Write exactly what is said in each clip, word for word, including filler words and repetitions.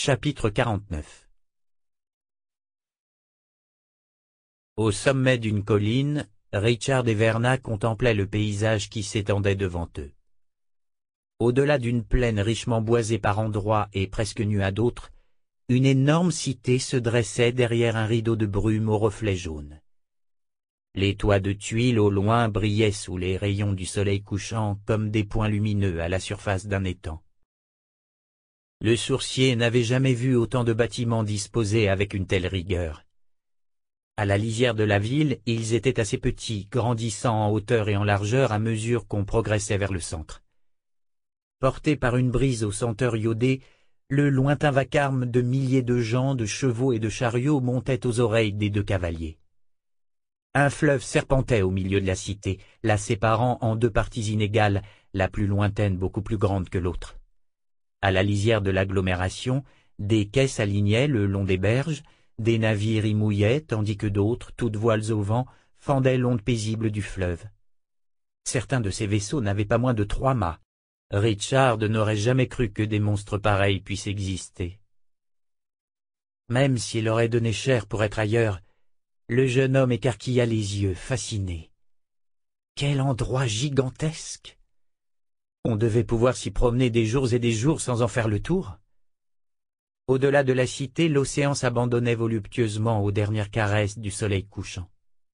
Chapitre quarante-neuf. Au sommet d'une colline, Richard et Verna contemplaient le paysage qui s'étendait devant eux. Au-delà d'une plaine richement boisée par endroits et presque nue à d'autres, une énorme cité se dressait derrière un rideau de brume aux reflets jaunes. Les toits de tuiles au loin brillaient sous les rayons du soleil couchant comme des points lumineux à la surface d'un étang. Le sourcier n'avait jamais vu autant de bâtiments disposés avec une telle rigueur. À la lisière de la ville, ils étaient assez petits, grandissant en hauteur et en largeur à mesure qu'on progressait vers le centre. Porté par une brise aux senteurs iodées, le lointain vacarme de milliers de gens, de chevaux et de chariots montait aux oreilles des deux cavaliers. Un fleuve serpentait au milieu de la cité, la séparant en deux parties inégales, la plus lointaine beaucoup plus grande que l'autre. À la lisière de l'agglomération, des quais s'alignaient le long des berges, des navires y mouillaient, tandis que d'autres, toutes voiles au vent, fendaient l'onde paisible du fleuve. Certains de ces vaisseaux n'avaient pas moins de trois mâts. Richard n'aurait jamais cru que des monstres pareils puissent exister. Même s'il aurait donné cher pour être ailleurs, le jeune homme écarquilla les yeux, fasciné. Quel endroit gigantesque! On devait pouvoir s'y promener des jours et des jours sans en faire le tour. Au-delà de la cité, l'océan s'abandonnait voluptueusement aux dernières caresses du soleil couchant.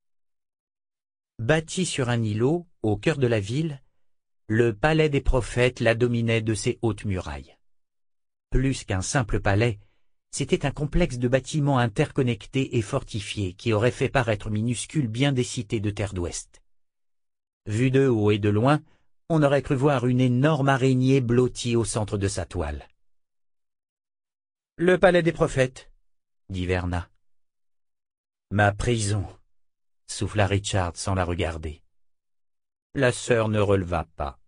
Bâti sur un îlot, au cœur de la ville, le palais des prophètes la dominait de ses hautes murailles. Plus qu'un simple palais, c'était un complexe de bâtiments interconnectés et fortifiés qui aurait fait paraître minuscules bien des cités de terre d'ouest. Vu de haut et de loin, on aurait cru voir une énorme araignée blottie au centre de sa toile. « Le palais des prophètes, » dit Verna. « Ma prison, » souffla Richard sans la regarder. La sœur ne releva pas.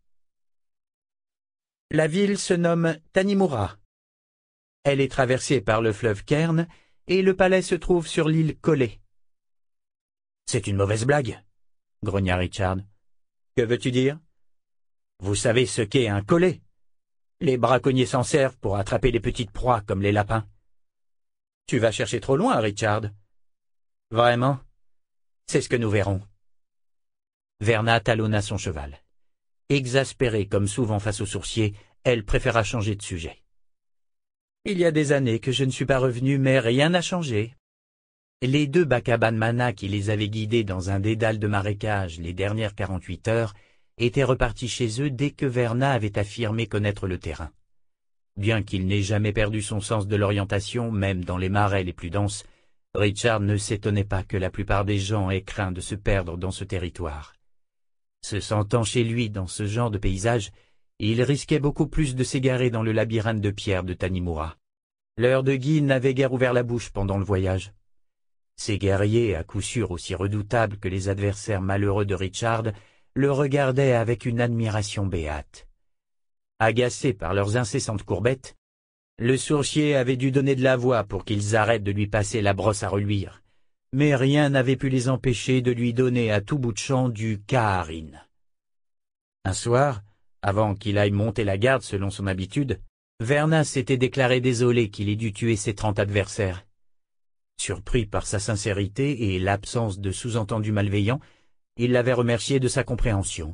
« La ville se nomme Tanimura. Elle est traversée par le fleuve Kern et le palais se trouve sur l'île Collet. »« C'est une mauvaise blague, » grogna Richard. « Que veux-tu dire ? Vous savez ce qu'est un collet? Les braconniers s'en servent pour attraper les petites proies comme les lapins. »« Tu vas chercher trop loin, Richard. »« Vraiment? C'est ce que nous verrons. » Verna talonna son cheval. Exaspérée comme souvent face aux sourciers, elle préféra changer de sujet. « Il y a des années que je ne suis pas revenu, mais rien n'a changé. » Les deux Bakaban Mana qui les avaient guidés dans un dédale de marécage les dernières quarante-huit heures étaient repartis chez eux dès que Verna avait affirmé connaître le terrain. Bien qu'il n'ait jamais perdu son sens de l'orientation, même dans les marais les plus denses, Richard ne s'étonnait pas que la plupart des gens aient craint de se perdre dans ce territoire. Se sentant chez lui dans ce genre de paysage, il risquait beaucoup plus de s'égarer dans le labyrinthe de pierre de Tanimura. L'heure de guide n'avait guère ouvert la bouche pendant le voyage. Ces guerriers, à coup sûr aussi redoutables que les adversaires malheureux de Richard, le regardaient avec une admiration béate. Agacés par leurs incessantes courbettes, le sourcier avait dû donner de la voix pour qu'ils arrêtent de lui passer la brosse à reluire, mais rien n'avait pu les empêcher de lui donner à tout bout de champ du kaharin. Un soir, avant qu'il aille monter la garde selon son habitude, Verna s'était déclaré désolé qu'il ait dû tuer ses trente adversaires. Surpris par sa sincérité et l'absence de sous-entendus malveillants, il l'avait remercié de sa compréhension.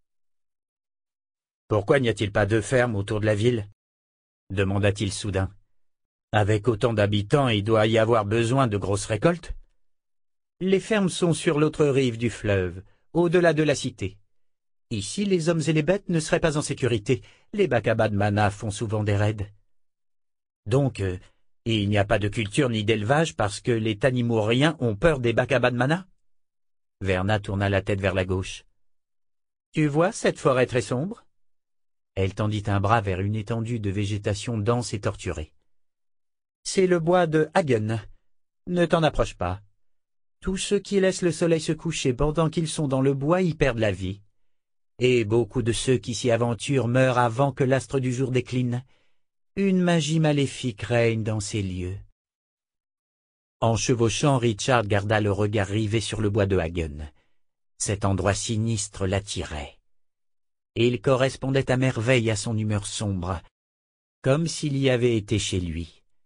« Pourquoi n'y a-t-il pas deux fermes autour de la ville ?» demanda-t-il soudain. « Avec autant d'habitants, il doit y avoir besoin de grosses récoltes. » Les fermes sont sur l'autre rive du fleuve, au-delà de la cité. Ici, les hommes et les bêtes ne seraient pas en sécurité. Les Bakaban Mana font souvent des raids. Donc, euh, il n'y a pas de culture ni d'élevage parce que les Tanimuriens ont peur des Bakaban Mana? Verna tourna la tête vers la gauche. « Tu vois cette forêt très sombre ?» Elle tendit un bras vers une étendue de végétation dense et torturée. « C'est le bois de Hagen. Ne t'en approche pas. Tous ceux qui laissent le soleil se coucher pendant qu'ils sont dans le bois y perdent la vie. Et beaucoup de ceux qui s'y aventurent meurent avant que l'astre du jour décline. Une magie maléfique règne dans ces lieux. » En chevauchant, Richard garda le regard rivé sur le bois de Hagen. Cet endroit sinistre l'attirait. Et il correspondait à merveille à son humeur sombre, comme s'il y avait été chez lui,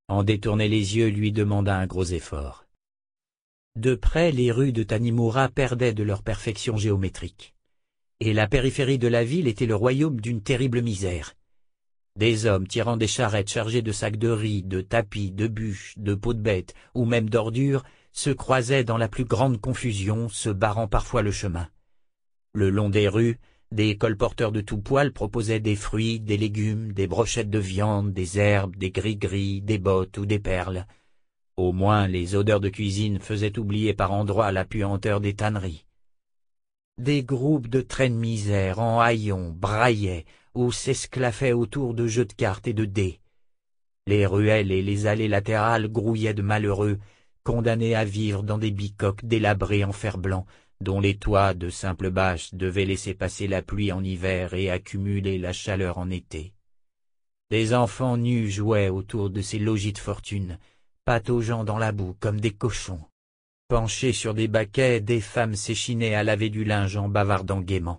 En détourner les yeux lui demanda un gros effort. De près, les rues de Tanimura perdaient de leur perfection géométrique. Et la périphérie de la ville était le royaume d'une terrible misère. Des hommes tirant des charrettes chargées de sacs de riz, de tapis, de bûches, de peaux de bêtes, ou même d'ordures, se croisaient dans la plus grande confusion, se barrant parfois le chemin. Le long des rues, des colporteurs de tout poil proposaient des fruits, des légumes, des brochettes de viande, des herbes, des gris-gris, des bottes ou des perles. Au moins les odeurs de cuisine faisaient oublier par endroits la puanteur des tanneries. Des groupes de traînes misères en haillons braillaient ou s'esclaffaient autour de jeux de cartes et de dés. Les ruelles et les allées latérales grouillaient de malheureux, condamnés à vivre dans des bicoques délabrées en fer-blanc, dont les toits de simples bâches devaient laisser passer la pluie en hiver et accumuler la chaleur en été. Des enfants nus jouaient autour de ces logis de fortune, pataugeant dans la boue comme des cochons. Penchées sur des baquets, des femmes s'échinaient à laver du linge en bavardant gaiement.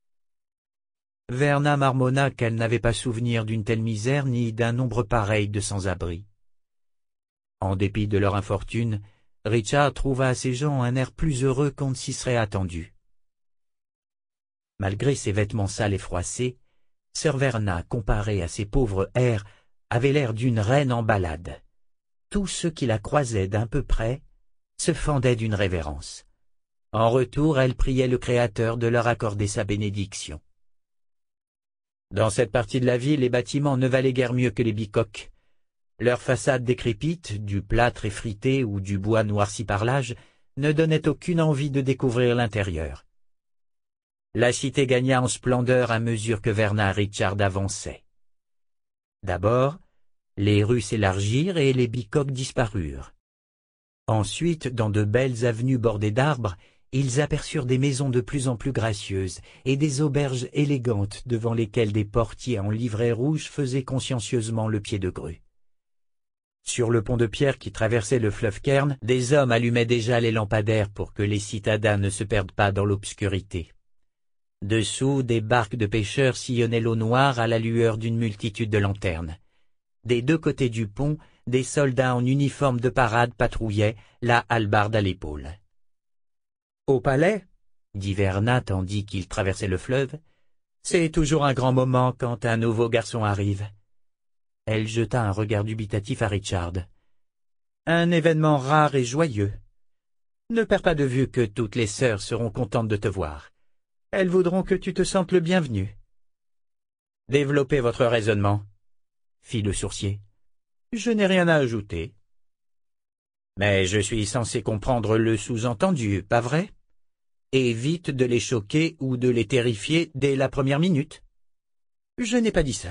Verna marmonna qu'elle n'avait pas souvenir d'une telle misère ni d'un nombre pareil de sans-abri. En dépit de leur infortune, Richard trouva à ces gens un air plus heureux qu'on ne s'y serait attendu. Malgré ses vêtements sales et froissés, sœur Verna, comparée à ces pauvres airs, avait l'air d'une reine en balade. Tous ceux qui la croisaient d'un peu près se fendaient d'une révérence. En retour, elle priait le Créateur de leur accorder sa bénédiction. Dans cette partie de la ville, les bâtiments ne valaient guère mieux que les bicoques. Leurs façades décrépites, du plâtre effrité ou du bois noirci par l'âge, ne donnaient aucune envie de découvrir l'intérieur. La cité gagna en splendeur à mesure que Verna Richard avançait. D'abord, les rues s'élargirent et les bicoques disparurent. Ensuite, dans de belles avenues bordées d'arbres, ils aperçurent des maisons de plus en plus gracieuses et des auberges élégantes devant lesquelles des portiers en livrée rouge faisaient consciencieusement le pied de grue. Sur le pont de pierre qui traversait le fleuve Kern, des hommes allumaient déjà les lampadaires pour que les citadins ne se perdent pas dans l'obscurité. Dessous, des barques de pêcheurs sillonnaient l'eau noire à la lueur d'une multitude de lanternes. Des deux côtés du pont, des soldats en uniforme de parade patrouillaient, la hallebarde à l'épaule. « Au palais ?» dit Verna tandis qu'il traversait le fleuve. « C'est toujours un grand moment quand un nouveau garçon arrive. » Elle jeta un regard dubitatif à Richard. « Un événement rare et joyeux. Ne perds pas de vue que toutes les sœurs seront contentes de te voir. Elles voudront que tu te sentes le bienvenu. »« Développez votre raisonnement, » fit le sourcier. « Je n'ai rien à ajouter. »« Mais je suis censé comprendre le sous-entendu, pas vrai ? Évite de les choquer ou de les terrifier dès la première minute. »« Je n'ai pas dit ça. »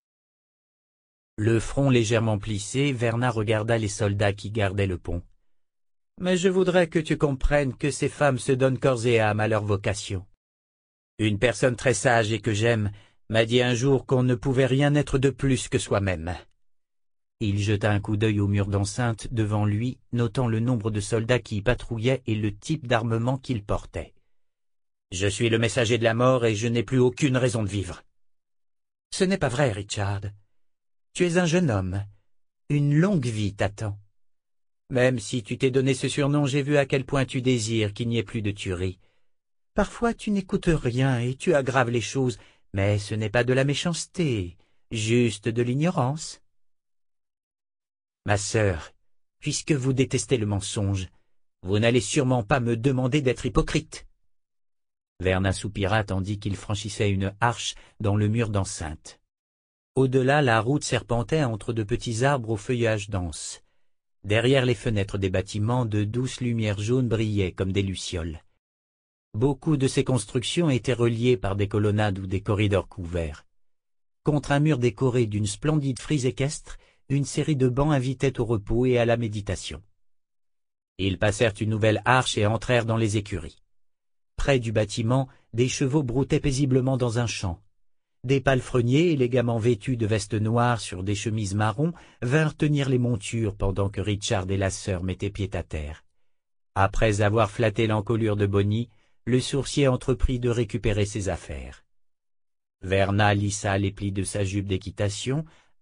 Le front légèrement plissé, Verna regarda les soldats qui gardaient le pont. « Mais je voudrais que tu comprennes que ces femmes se donnent corps et âme à leur vocation. Une personne très sage et que j'aime m'a dit un jour qu'on ne pouvait rien être de plus que soi-même. » Il jeta un coup d'œil au mur d'enceinte devant lui, notant le nombre de soldats qui y patrouillaient et le type d'armement qu'ils portaient. « Je suis le messager de la mort et je n'ai plus aucune raison de vivre. »« Ce n'est pas vrai, Richard. Tu es un jeune homme. Une longue vie t'attend. Même si tu t'es donné ce surnom, j'ai vu à quel point tu désires qu'il n'y ait plus de tuerie. Parfois tu n'écoutes rien et tu aggraves les choses, mais ce n'est pas de la méchanceté, juste de l'ignorance. Ma sœur, puisque vous détestez le mensonge, vous n'allez sûrement pas me demander d'être hypocrite. » Verna soupira tandis qu'il franchissait une arche dans le mur d'enceinte. Au-delà, la route serpentait entre de petits arbres au feuillage dense. Derrière les fenêtres des bâtiments, de douces lumières jaunes brillaient comme des lucioles. Beaucoup de ces constructions étaient reliées par des colonnades ou des corridors couverts. Contre un mur décoré d'une splendide frise équestre, une série de bancs invitait au repos et à la méditation. Ils passèrent une nouvelle arche et entrèrent dans les écuries. Près du bâtiment, des chevaux broutaient paisiblement dans un champ. Des palefreniers élégamment vêtus de vestes noires sur des chemises marron vinrent tenir les montures pendant que Richard et la sœur mettaient pied à terre. Après avoir flatté l'encolure de Bonnie, le sourcier entreprit de récupérer ses affaires. Verna lissa les plis de sa jupe d'équitation,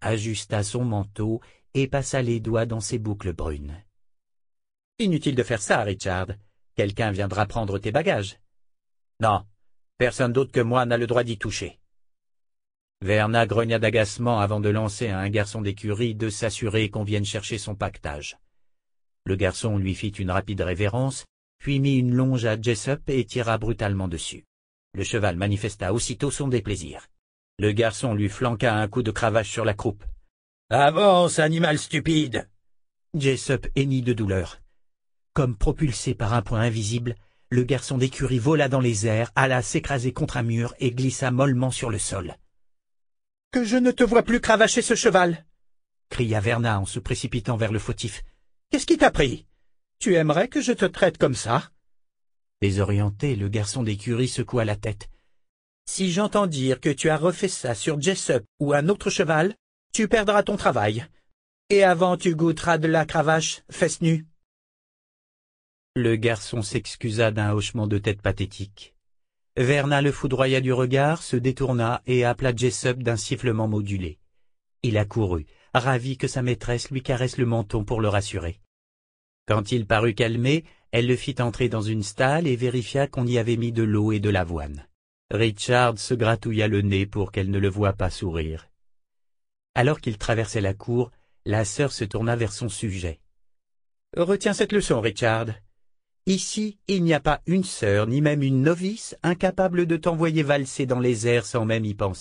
ajusta son manteau et passa les doigts dans ses boucles brunes. « Inutile de faire ça, Richard. Quelqu'un viendra prendre tes bagages. »« Non, personne d'autre que moi n'a le droit d'y toucher. » Verna grogna d'agacement avant de lancer à un garçon d'écurie de s'assurer qu'on vienne chercher son pactage. Le garçon lui fit une rapide révérence, puis mit une longe à Jessop et tira brutalement dessus. Le cheval manifesta aussitôt son déplaisir. Le garçon lui flanqua un coup de cravache sur la croupe. « Avance, animal stupide !» Jessop hennit de douleur. Comme propulsé par un point invisible, le garçon d'écurie vola dans les airs, alla s'écraser contre un mur et glissa mollement sur le sol. « Que je ne te vois plus cravacher ce cheval !» cria Verna en se précipitant vers le fautif. « Qu'est-ce qui t'a pris? Tu aimerais que je te traite comme ça ?» Désorienté, le garçon d'écurie secoua la tête. « Si j'entends dire que tu as refait ça sur Jessop ou un autre cheval, tu perdras ton travail. Et avant tu goûteras de la cravache, fesse nue. » Le garçon s'excusa d'un hochement de tête pathétique. Verna le foudroya du regard, se détourna et appela Jessop d'un sifflement modulé. Il accourut, ravi que sa maîtresse lui caresse le menton pour le rassurer. Quand il parut calmé, elle le fit entrer dans une stalle et vérifia qu'on y avait mis de l'eau et de l'avoine. Richard se gratouilla le nez pour qu'elle ne le voie pas sourire. Alors qu'il traversait la cour, la sœur se tourna vers son sujet. « Retiens cette leçon, Richard. Ici, il n'y a pas une sœur, ni même une novice, incapable de t'envoyer valser dans les airs sans même y penser. »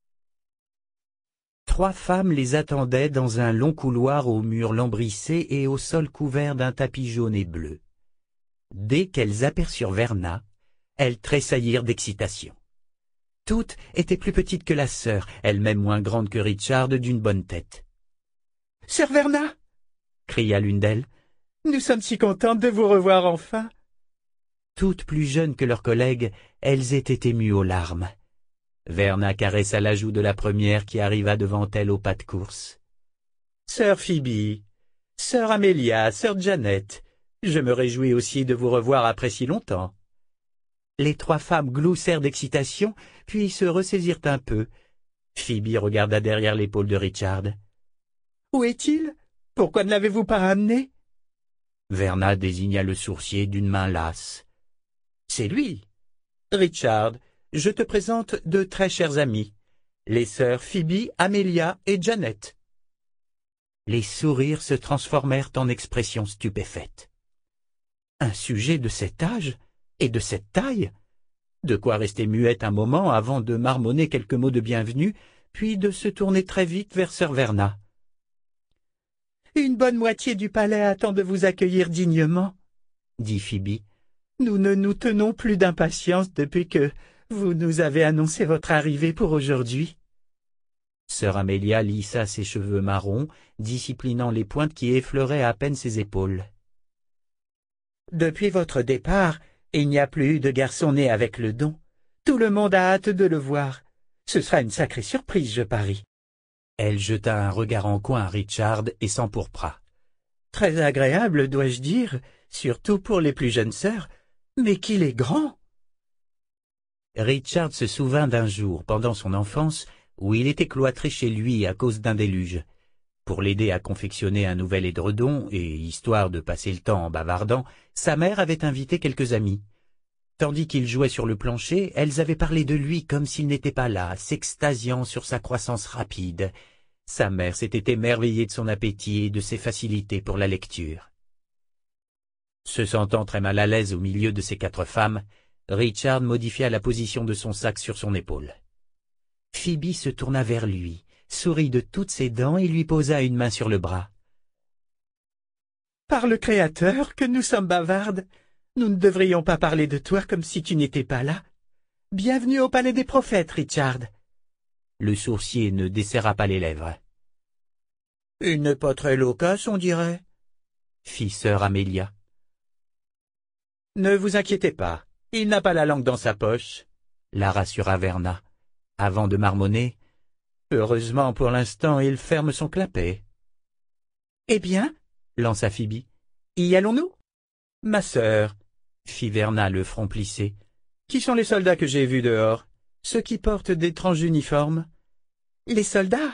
Trois femmes les attendaient dans un long couloir aux murs lambrissés et au sol couvert d'un tapis jaune et bleu. Dès qu'elles aperçurent Verna, elles tressaillirent d'excitation. Toutes étaient plus petites que la sœur, elle-même moins grande que Richard d'une bonne tête. « Sœur Verna !» cria l'une d'elles. « Nous sommes si contentes de vous revoir enfin !» Toutes plus jeunes que leurs collègues, elles étaient émues aux larmes. Verna caressa la joue de la première qui arriva devant elle au pas de course. « Sœur Phoebe, sœur Amelia, sœur Janet, je me réjouis aussi de vous revoir après si longtemps. » Les trois femmes gloussèrent d'excitation, puis se ressaisirent un peu. Phoebe regarda derrière l'épaule de Richard. « Où est-il? Pourquoi ne l'avez-vous pas ramené ?» Verna désigna le sourcier d'une main lasse. « C'est lui. Richard, je te présente deux très chers amis, les sœurs Phoebe, Amelia et Janet. » Les sourires se transformèrent en expressions stupéfaites. Un sujet de cet âge et de cette taille? De quoi rester muette un moment avant de marmonner quelques mots de bienvenue, puis de se tourner très vite vers sœur Verna. « Une bonne moitié du palais attend de vous accueillir dignement, » dit Phoebe. « Nous ne nous tenons plus d'impatience depuis que vous nous avez annoncé votre arrivée pour aujourd'hui. » Sœur Amelia lissa ses cheveux marrons, disciplinant les pointes qui effleuraient à peine ses épaules. « Depuis votre départ, il n'y a plus eu de garçon né avec le don. Tout le monde a hâte de le voir. Ce sera une sacrée surprise, je parie. » Elle jeta un regard en coin à Richard et s'empourpra. « Très agréable, dois-je dire, surtout pour les plus jeunes sœurs, mais qu'il est grand !» Richard se souvint d'un jour, pendant son enfance, où il était cloîtré chez lui à cause d'un déluge. Pour l'aider à confectionner un nouvel édredon, et histoire de passer le temps en bavardant, sa mère avait invité quelques amis. Tandis qu'il jouait sur le plancher, elles avaient parlé de lui comme s'il n'était pas là, s'extasiant sur sa croissance rapide. Sa mère s'était émerveillée de son appétit et de ses facilités pour la lecture. Se sentant très mal à l'aise au milieu de ces quatre femmes, Richard modifia la position de son sac sur son épaule. Phoebe se tourna vers lui, sourit de toutes ses dents et lui posa une main sur le bras. « Par le Créateur, que nous sommes bavardes! Nous ne devrions pas parler de toi comme si tu n'étais pas là. Bienvenue au palais des prophètes, Richard. » Le sourcier ne desserra pas les lèvres. « Il n'est pas très loquace, on dirait, » fit sœur Amelia. « Ne vous inquiétez pas, il n'a pas la langue dans sa poche, » la rassura Verna, avant de marmonner. « Heureusement, pour l'instant, il ferme son clapet. »« Eh bien, » lança Phoebe, « y allons-nous ?»« Ma sœur, » fit Verna le front plissé, « qui sont les soldats que j'ai vus dehors? Ceux qui portent d'étranges uniformes? »« Les soldats?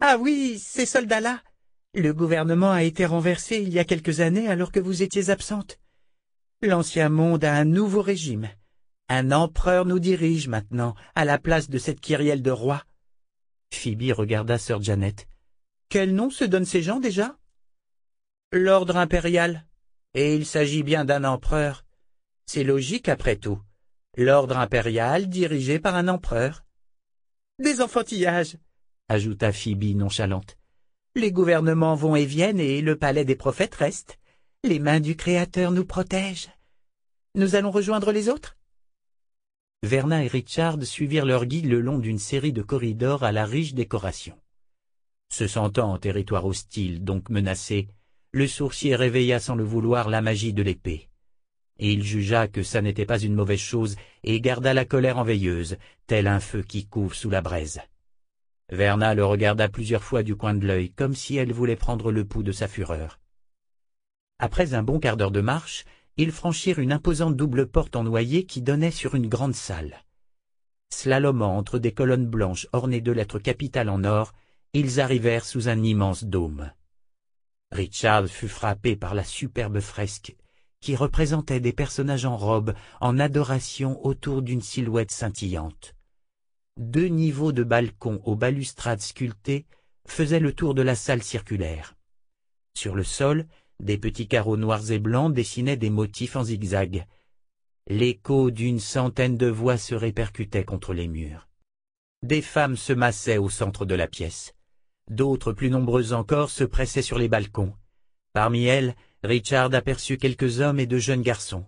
Ah oui, ces soldats-là. Le gouvernement a été renversé il y a quelques années alors que vous étiez absente. L'ancien monde a un nouveau régime. Un empereur nous dirige maintenant, à la place de cette kyrielle de roi. Phoebe regarda sœur Janet. Quel nom se donnent ces gens déjà? L'ordre impérial. Et il s'agit bien d'un empereur. C'est logique après tout. L'ordre impérial dirigé par un empereur. Des enfantillages, ajouta Phoebe nonchalante. Les gouvernements vont et viennent et le palais des prophètes reste. Les mains du Créateur nous protègent. Nous allons rejoindre les autres? Verna et Richard suivirent leur guide le long d'une série de corridors à la riche décoration. Se sentant en territoire hostile, donc menacé, le sourcier réveilla sans le vouloir la magie de l'épée. Et il jugea que ça n'était pas une mauvaise chose et garda la colère en veilleuse, tel un feu qui couve sous la braise. Verna le regarda plusieurs fois du coin de l'œil, comme si elle voulait prendre le pouls de sa fureur. Après un bon quart d'heure de marche, ils franchirent une imposante double porte en noyer qui donnait sur une grande salle. Slalomant entre des colonnes blanches ornées de lettres capitales en or, ils arrivèrent sous un immense dôme. Richard fut frappé par la superbe fresque, qui représentait des personnages en robe, en adoration autour d'une silhouette scintillante. Deux niveaux de balcons aux balustrades sculptées faisaient le tour de la salle circulaire. Sur le sol, des petits carreaux noirs et blancs dessinaient des motifs en zigzag. L'écho d'une centaine de voix se répercutait contre les murs. Des femmes se massaient au centre de la pièce. D'autres, plus nombreuses encore, se pressaient sur les balcons. Parmi elles, Richard aperçut quelques hommes et de jeunes garçons.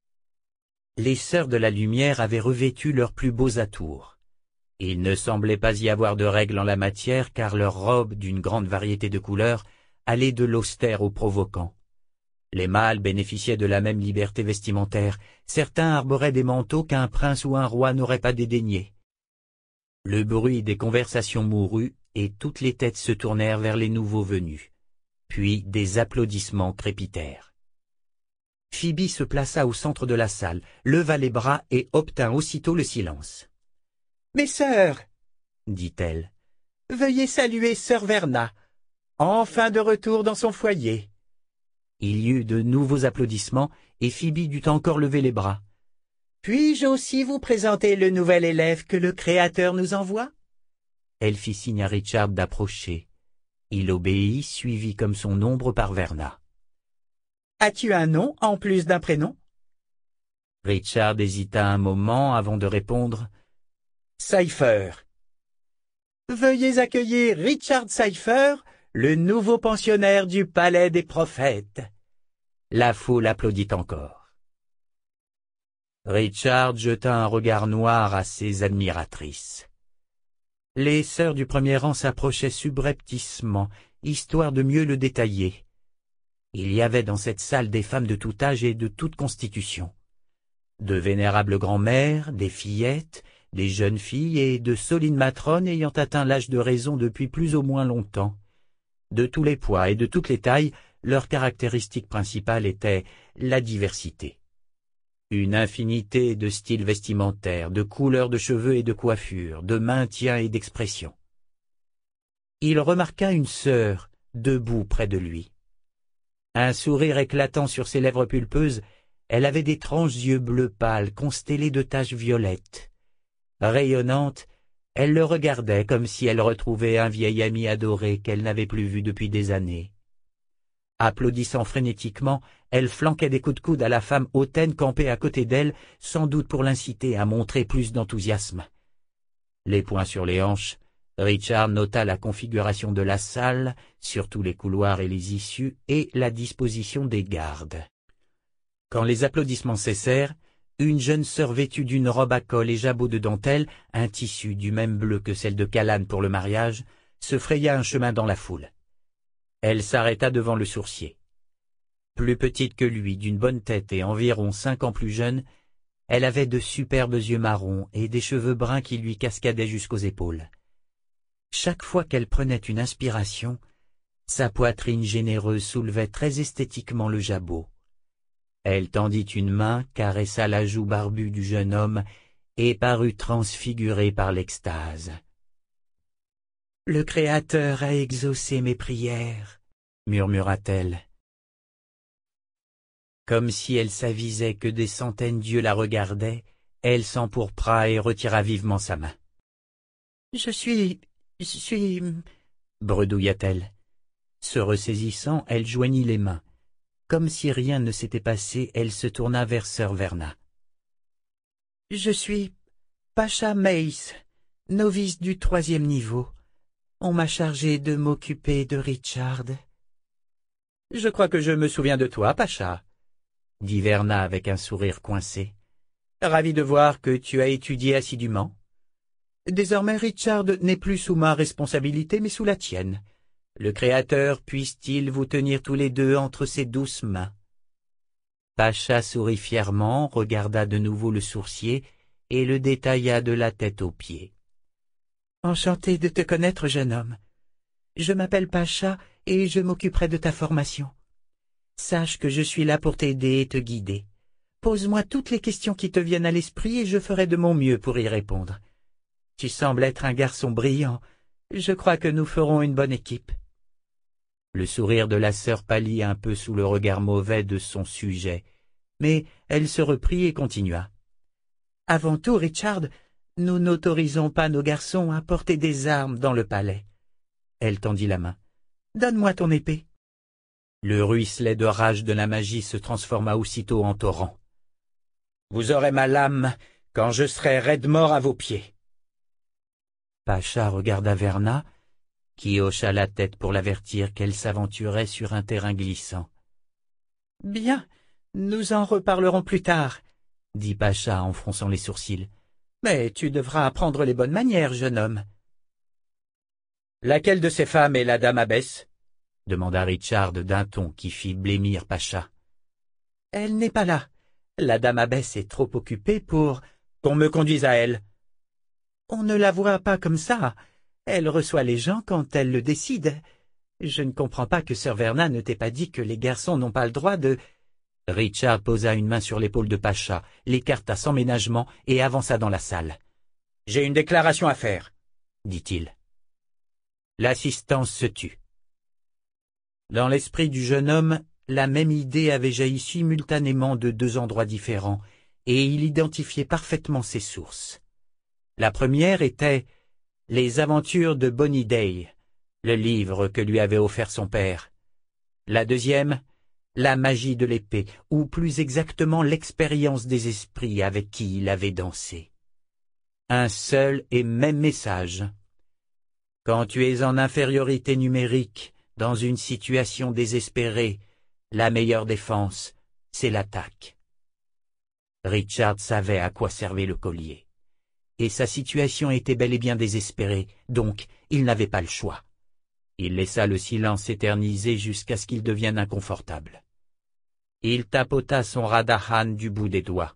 Les sœurs de la lumière avaient revêtu leurs plus beaux atours. Il ne semblait pas y avoir de règles en la matière car leurs robes, d'une grande variété de couleurs, allaient de l'austère au provoquant. Les mâles bénéficiaient de la même liberté vestimentaire, certains arboraient des manteaux qu'un prince ou un roi n'aurait pas dédaignés. Le bruit des conversations mourut et toutes les têtes se tournèrent vers les nouveaux venus. Puis des applaudissements crépitèrent. Phoebe se plaça au centre de la salle, leva les bras et obtint aussitôt le silence. « Mes sœurs, dit-elle, veuillez saluer sœur Verna, enfin de retour dans son foyer. » Il y eut de nouveaux applaudissements et Phoebe dut encore lever les bras. « Puis-je aussi vous présenter le nouvel élève que le Créateur nous envoie ?» Elle fit signe à Richard d'approcher. Il obéit, suivi comme son ombre par Verna. « As-tu un nom en plus d'un prénom ?» Richard hésita un moment avant de répondre. « Cypher. »« Veuillez accueillir Richard Cypher, le nouveau pensionnaire du Palais des Prophètes. » La foule applaudit encore. Richard jeta un regard noir à ses admiratrices. Les sœurs du premier rang s'approchaient subrepticement, histoire de mieux le détailler. Il y avait dans cette salle des femmes de tout âge et de toute constitution. De vénérables grand-mères, des fillettes, des jeunes filles et de solides matrones ayant atteint l'âge de raison depuis plus ou moins longtemps. De tous les poids et de toutes les tailles, leur caractéristique principale était la diversité. Une infinité de styles vestimentaires, de couleurs de cheveux et de coiffures, de maintien et d'expression. Il remarqua une sœur, debout près de lui. Un sourire éclatant sur ses lèvres pulpeuses, elle avait d'étranges yeux bleus pâles constellés de taches violettes. Rayonnante, elle le regardait comme si elle retrouvait un vieil ami adoré qu'elle n'avait plus vu depuis des années. Applaudissant frénétiquement, elle flanquait des coups de coude à la femme hautaine campée à côté d'elle, sans doute pour l'inciter à montrer plus d'enthousiasme. Les poings sur les hanches, Richard nota la configuration de la salle, surtout les couloirs et les issues, et la disposition des gardes. Quand les applaudissements cessèrent, une jeune sœur vêtue d'une robe à col et jabot de dentelle, un tissu du même bleu que celle de Callan pour le mariage, se fraya un chemin dans la foule. Elle s'arrêta devant le sourcier. Plus petite que lui, d'une bonne tête et environ cinq ans plus jeune, elle avait de superbes yeux marrons et des cheveux bruns qui lui cascadaient jusqu'aux épaules. Chaque fois qu'elle prenait une inspiration, sa poitrine généreuse soulevait très esthétiquement le jabot. Elle tendit une main, caressa la joue barbue du jeune homme et parut transfigurée par l'extase. Le Créateur a exaucé mes prières, murmura-t-elle. Comme si elle s'avisait que des centaines d'yeux la regardaient, elle s'empourpra et retira vivement sa main. « Je suis... je suis... » bredouilla-t-elle. Se ressaisissant, elle joignit les mains. Comme si rien ne s'était passé, elle se tourna vers sœur Verna. « Je suis Pacha Mace, novice du troisième niveau. On m'a chargé de m'occuper de Richard. »« Je crois que je me souviens de toi, Pacha, » dit Verna avec un sourire coincé. « Ravi de voir que tu as étudié assidûment. Désormais Richard n'est plus sous ma responsabilité, mais sous la tienne. Le Créateur puisse-t-il vous tenir tous les deux entre ses douces mains. » Pacha sourit fièrement, regarda de nouveau le sourcier et le détailla de la tête aux pieds. « Enchanté de te connaître, jeune homme. Je m'appelle Pacha et je m'occuperai de ta formation. Sache que je suis là pour t'aider et te guider. Pose-moi toutes les questions qui te viennent à l'esprit et je ferai de mon mieux pour y répondre. Tu sembles être un garçon brillant. Je crois que nous ferons une bonne équipe. » Le sourire de la sœur pâlit un peu sous le regard mauvais de son sujet, mais elle se reprit et continua. « Avant tout, Richard, nous n'autorisons pas nos garçons à porter des armes dans le palais. » Elle tendit la main. « Donne-moi ton épée. » Le ruisselet de rage de la magie se transforma aussitôt en torrent. « Vous aurez ma lame quand je serai raide mort à vos pieds. » Pacha regarda Verna, qui hocha la tête pour l'avertir qu'elle s'aventurait sur un terrain glissant. « Bien, nous en reparlerons plus tard, » dit Pacha en fronçant les sourcils. « Mais tu devras apprendre les bonnes manières, jeune homme. »« Laquelle de ces femmes est la dame abbesse ?» demanda Richard d'un ton qui fit blêmir Pacha. « Elle n'est pas là. La dame abbesse est trop occupée pour... »« Qu'on me conduise à elle. »« On ne la voit pas comme ça. Elle reçoit les gens quand elle le décide. Je ne comprends pas que sœur Verna ne t'ait pas dit que les garçons n'ont pas le droit de... » Richard posa une main sur l'épaule de Pacha, l'écarta sans ménagement et avança dans la salle. « J'ai une déclaration à faire, » dit-il. L'assistance se tut. Dans l'esprit du jeune homme, la même idée avait jailli simultanément de deux endroits différents, et il identifiait parfaitement ses sources. La première était « Les aventures de Bonny Day », le livre que lui avait offert son père. La deuxième, la magie de l'épée, ou plus exactement l'expérience des esprits avec qui il avait dansé. Un seul et même message. Quand tu es en infériorité numérique, dans une situation désespérée, la meilleure défense, c'est l'attaque. Richard savait à quoi servait le collier. Et sa situation était bel et bien désespérée, donc il n'avait pas le choix. Il laissa le silence s'éterniser jusqu'à ce qu'il devienne inconfortable. Il tapota son Radahan du bout des doigts.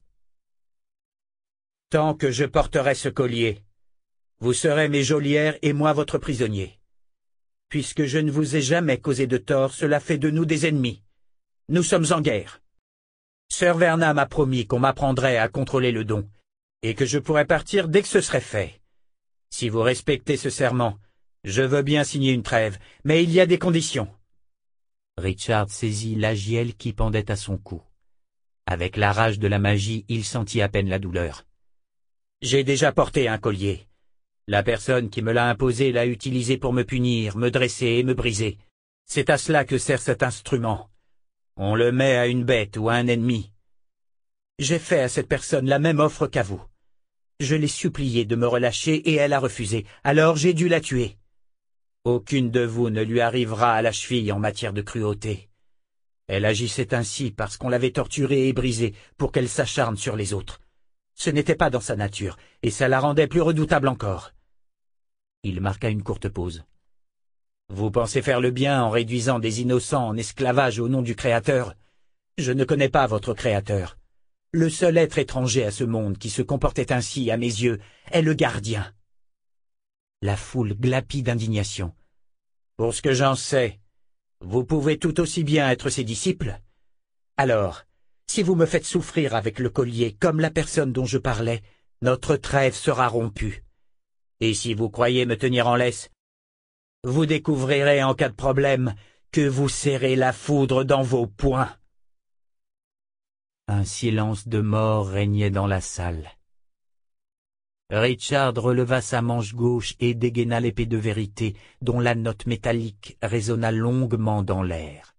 « Tant que je porterai ce collier, vous serez mes geôlières et moi votre prisonnier. Puisque je ne vous ai jamais causé de tort, cela fait de nous des ennemis. Nous sommes en guerre. Sœur Verna m'a promis qu'on m'apprendrait à contrôler le don, et que je pourrais partir dès que ce serait fait. Si vous respectez ce serment, je veux bien signer une trêve, mais il y a des conditions. » Richard saisit l'agiel qui pendait à son cou. Avec la rage de la magie, il sentit à peine la douleur. « J'ai déjà porté un collier. La personne qui me l'a imposé l'a utilisé pour me punir, me dresser et me briser. C'est à cela que sert cet instrument. On le met à une bête ou à un ennemi. J'ai fait à cette personne la même offre qu'à vous. Je l'ai suppliée de me relâcher et elle a refusé, alors j'ai dû la tuer. Aucune de vous ne lui arrivera à la cheville en matière de cruauté. Elle agissait ainsi parce qu'on l'avait torturée et brisée pour qu'elle s'acharne sur les autres. Ce n'était pas dans sa nature, et ça la rendait plus redoutable encore. » Il marqua une courte pause. « Vous pensez faire le bien en réduisant des innocents en esclavage au nom du Créateur? Je ne connais pas votre Créateur. Le seul être étranger à ce monde qui se comportait ainsi, à mes yeux, est le gardien. » La foule glapit d'indignation. « Pour ce que j'en sais, vous pouvez tout aussi bien être ses disciples. Alors, si vous me faites souffrir avec le collier comme la personne dont je parlais, notre trêve sera rompue. Et si vous croyez me tenir en laisse, Vous découvrirez en cas de problème que vous serrez la foudre dans vos poings. » Un silence de mort régnait dans la salle. Richard releva sa manche gauche et dégaina l'épée de vérité, dont la note métallique résonna longuement dans l'air.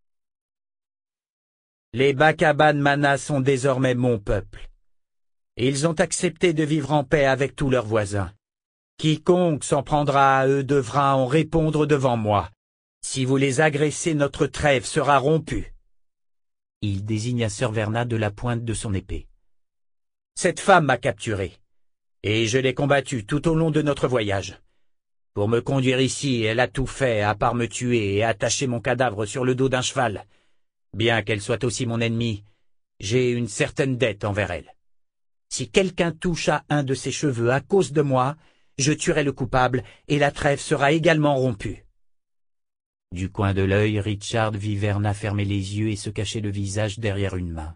« Les Bakaban Mana sont désormais mon peuple. Ils ont accepté de vivre en paix avec tous leurs voisins. Quiconque s'en prendra à eux devra en répondre devant moi. Si vous les agressez, notre trêve sera rompue. » Il désigna Sir Verna de la pointe de son épée. « Cette femme m'a capturé, et je l'ai combattue tout au long de notre voyage. Pour me conduire ici, elle a tout fait à part me tuer et attacher mon cadavre sur le dos d'un cheval. Bien qu'elle soit aussi mon ennemie, j'ai une certaine dette envers elle. Si quelqu'un touche à un de ses cheveux à cause de moi, je tuerai le coupable et la trêve sera également rompue. » Du coin de l'œil, Richard vit Verna fermer les yeux et se cacher le visage derrière une main.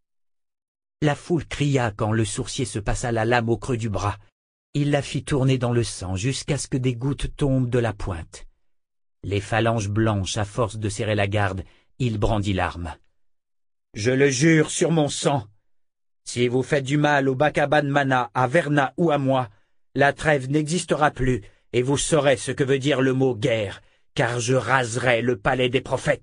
La foule cria quand le sourcier se passa la lame au creux du bras. Il la fit tourner dans le sang jusqu'à ce que des gouttes tombent de la pointe. Les phalanges blanches, à force de serrer la garde, il brandit l'arme. « Je le jure sur mon sang, si vous faites du mal au Bakaban Mana, à Verna ou à moi, la trêve n'existera plus et vous saurez ce que veut dire le mot guerre, car je raserai le palais des prophètes. »«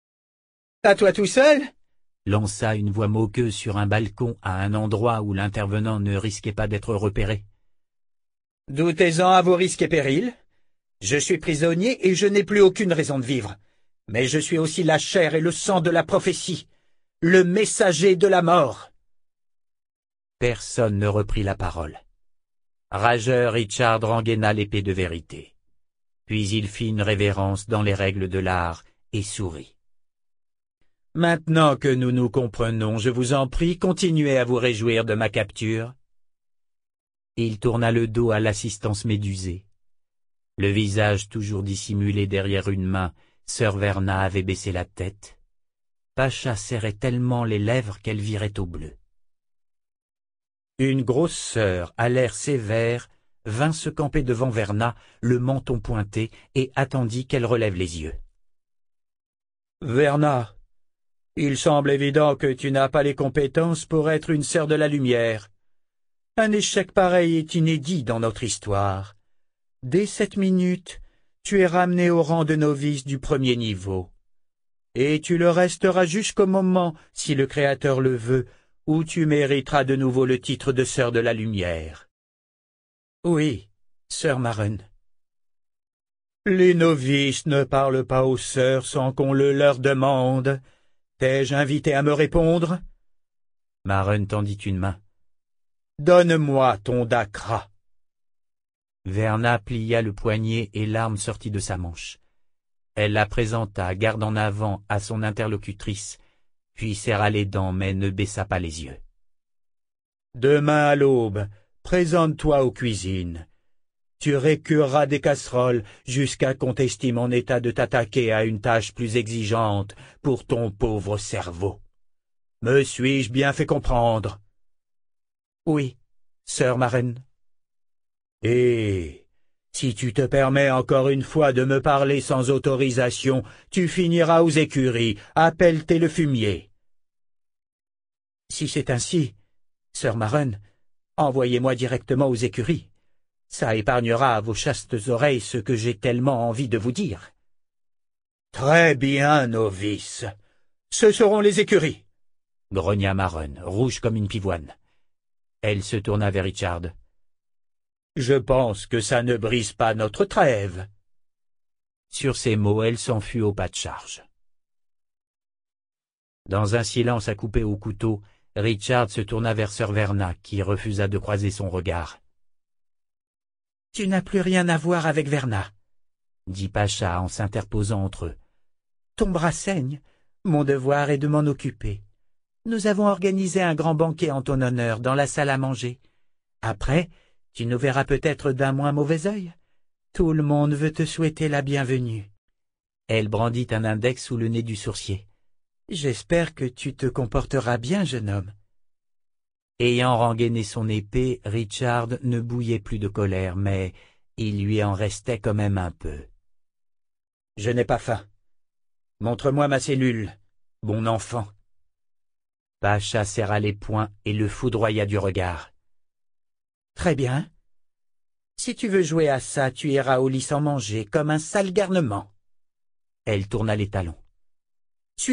À toi tout seul ?» lança une voix moqueuse sur un balcon à un endroit où l'intervenant ne risquait pas d'être repéré. « Doutez-en à vos risques et périls. Je suis prisonnier et je n'ai plus aucune raison de vivre. Mais je suis aussi la chair et le sang de la prophétie, le messager de la mort. » Personne ne reprit la parole. Rageur, Richard rengaina l'épée de vérité. Puis il fit une révérence dans les règles de l'art et sourit. « Maintenant que nous nous comprenons, je vous en prie, continuez à vous réjouir de ma capture. » Il tourna le dos à l'assistance médusée. Le visage toujours dissimulé derrière une main, Sir Verna avait baissé la tête. Pacha serrait tellement les lèvres qu'elle virait au bleu. Une grosse sœur, à l'air sévère, vint se camper devant Verna, le menton pointé, et attendit qu'elle relève les yeux. « Verna, il semble évident que tu n'as pas les compétences pour être une sœur de la lumière. Un échec pareil est inédit dans notre histoire. Dès cette minute, tu es ramené au rang de novice du premier niveau. Et tu le resteras jusqu'au moment, si le Créateur le veut, où tu mériteras de nouveau le titre de sœur de la lumière. »« Oui, sœur Maren. »« Les novices ne parlent pas aux sœurs sans qu'on le leur demande. T'ai-je invité à me répondre ?» Maren tendit une main. « Donne-moi ton dacra. » Verna plia le poignet et l'arme sortit de sa manche. Elle la présenta, garde en avant, à son interlocutrice, puis serra les dents mais ne baissa pas les yeux. « Demain à l'aube, présente-toi aux cuisines. Tu récureras des casseroles jusqu'à qu'on t'estime en état de t'attaquer à une tâche plus exigeante pour ton pauvre cerveau. Me suis-je bien fait comprendre? »« Oui, sœur Maren. »« Et si tu te permets encore une fois de me parler sans autorisation, tu finiras aux écuries, appelle tes le fumier. »« Si c'est ainsi, sœur Maren, envoyez-moi directement aux écuries. Ça épargnera à vos chastes oreilles ce que j'ai tellement envie de vous dire. »« Très bien, novice. Ce seront les écuries, » grogna Maren, rouge comme une pivoine. Elle se tourna vers Richard. « Je pense que ça ne brise pas notre trêve. » Sur ces mots, elle s'enfuit au pas de charge. Dans un silence à couper au couteau, Richard se tourna vers Sir Verna, qui refusa de croiser son regard. « Tu n'as plus rien à voir avec Verna, » dit Pacha en s'interposant entre eux. « Ton bras saigne, mon devoir est de m'en occuper. Nous avons organisé un grand banquet en ton honneur dans la salle à manger. Après, tu nous verras peut-être d'un moins mauvais œil. Tout le monde veut te souhaiter la bienvenue. » Elle brandit un index sous le nez du sourcier. « J'espère que tu te comporteras bien, jeune homme. » Ayant rengainé son épée, Richard ne bouillait plus de colère, mais Il lui en restait quand même un peu. « Je n'ai pas faim. Montre-moi ma cellule, mon enfant. » Pacha serra les poings et le foudroya du regard. « Très bien. Si tu veux jouer à ça, tu iras au lit sans manger, comme un sale garnement. » Elle tourna les talons. « Suis-moi. »